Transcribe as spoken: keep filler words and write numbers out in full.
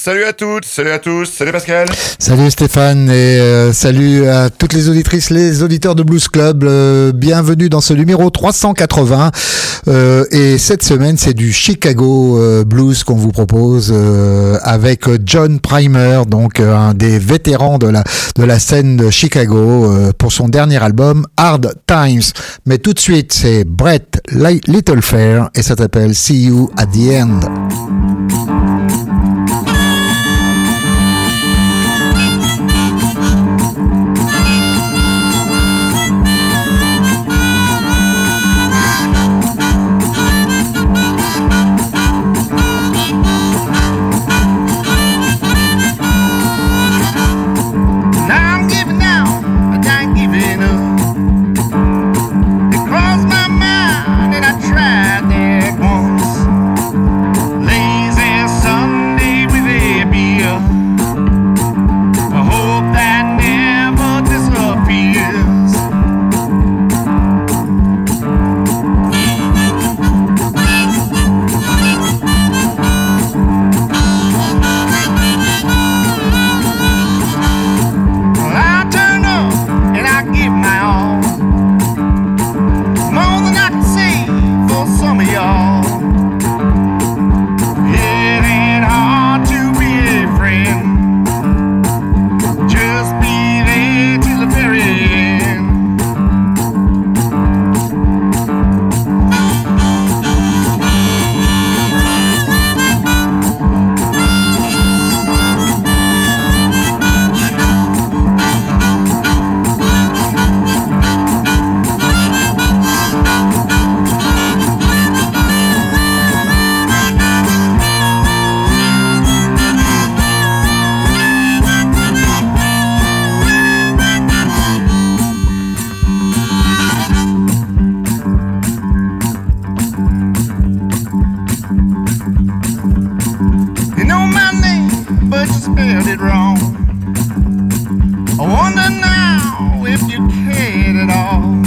Salut à toutes, salut à tous, salut Pascal. Salut Stéphane et euh, salut à toutes les auditrices, les auditeurs de Blues Club. Euh, bienvenue dans ce numéro trois cent quatre-vingts. Euh, et cette semaine, c'est du Chicago euh, Blues qu'on vous propose euh, avec John Primer, donc euh, un des vétérans de la de la scène de Chicago euh, pour son dernier album Hard Times. Mais tout de suite, c'est Brett Littlefair et ça s'appelle See You at the End. It wrong. I wonder now if you cared at all.